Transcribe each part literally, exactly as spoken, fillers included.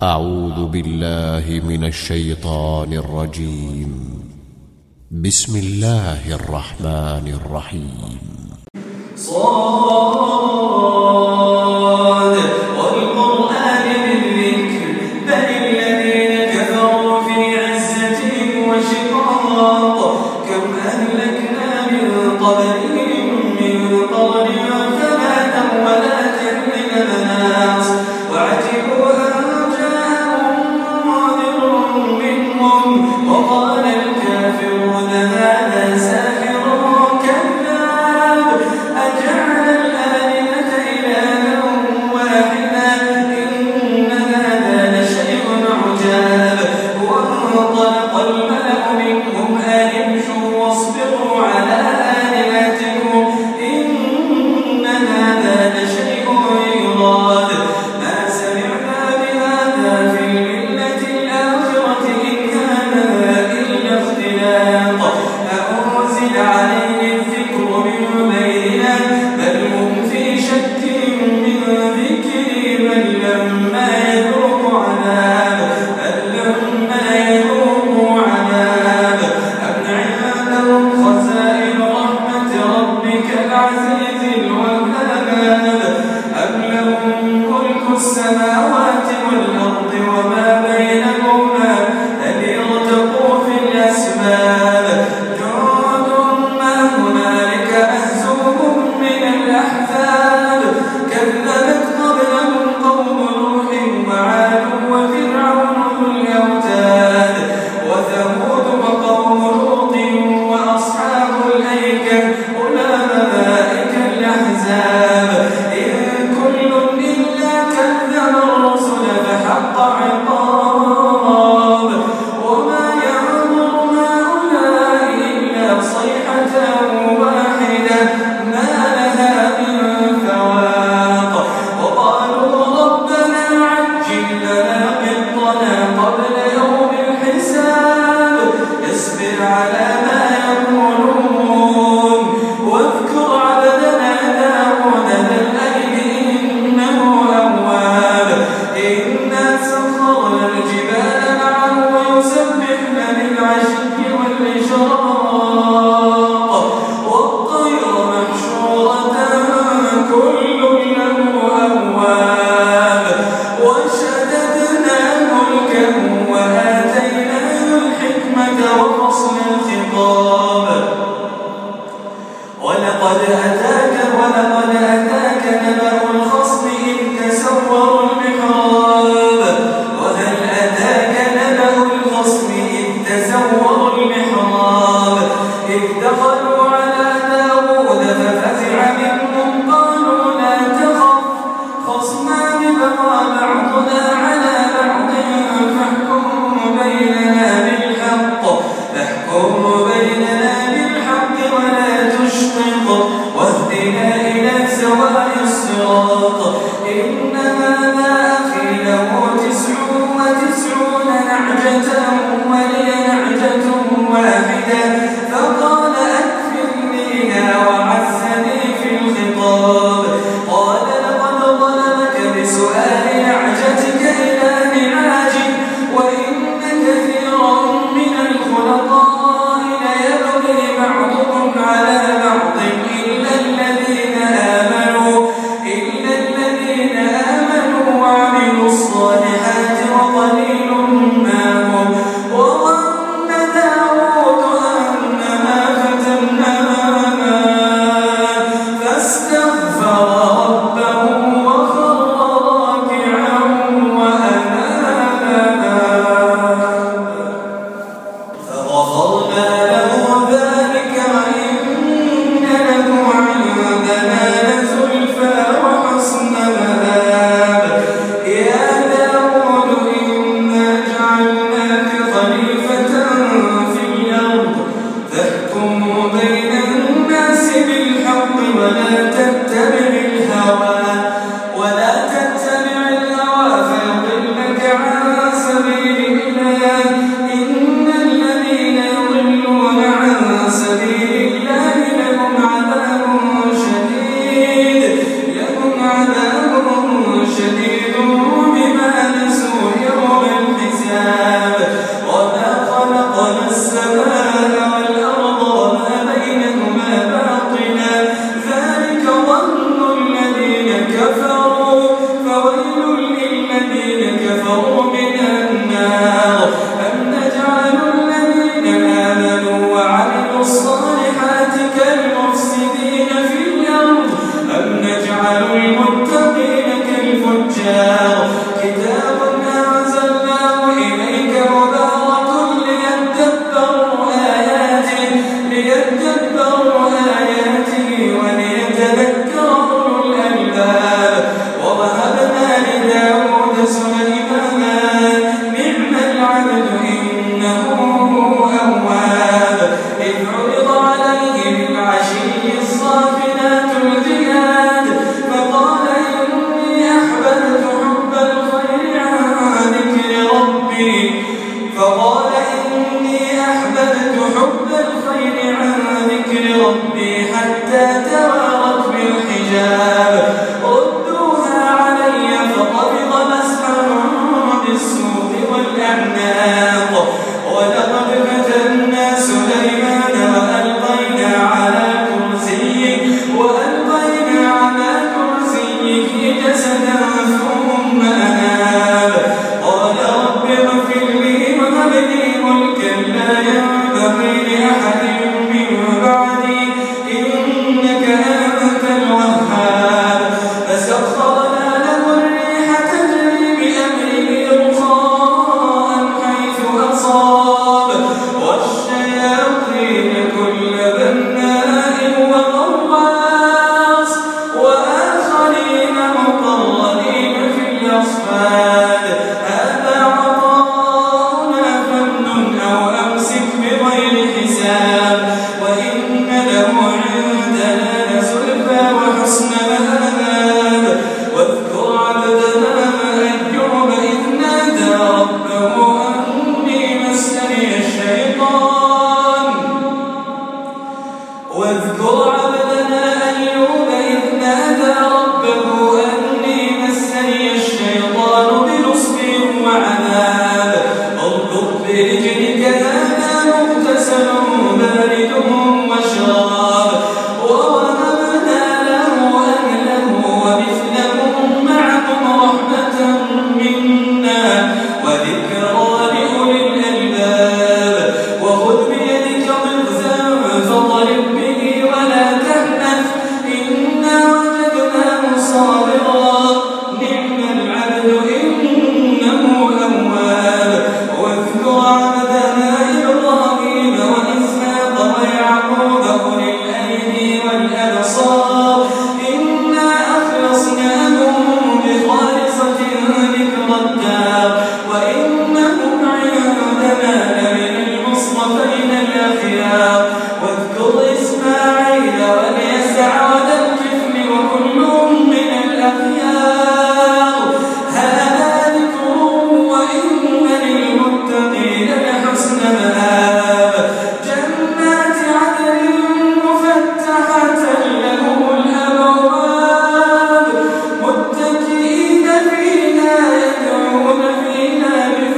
أعوذ بالله من الشيطان الرجيم. بسم الله الرحمن الرحيم. صاد والقرآن بالذكر بل الذين كفروا في عزة وشقاق كم أهلكنا من قبلهم من قرن فما أولات من مناص وعجبوا أن جاءهم منذر منهم وقال الكافرون هذا ساحر كذاب أجعل الآلهة إلها واحدا إن هذا لشيء عجاب وانطلق الملأ منهم أن امشوا واصبروا على آلهتكم إن هذا لشيء يراد ما سمعنا بهذا في الملة الآخرة إن هذا إلا اختلاق أأنزل عليه الذكر من بيننا بل هم في شك من ذكري بل لما يذوقوا عذاب بل لما يذوقوا عذاب أم عندهم خزائن رحمة ربك العزيز الوهاب أم لهم ملك السماوات والأرض وما بينهما فليرتقوا في الأسباب جند ما هنالك مهزوم من الأحزاب كذبت قبلهم قوم نوح وعاد وفرعون ذو الأوتاد وثمود وقوم لوط وأصحاب الأيكة أولئك الأحزاب إن كل إلا كذب الرسل فحق عقاب وما ينظر هؤلاء إلا صيحة واحدة ما لها من فواق وقالوا ربنا عجل لنا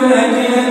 فاكهة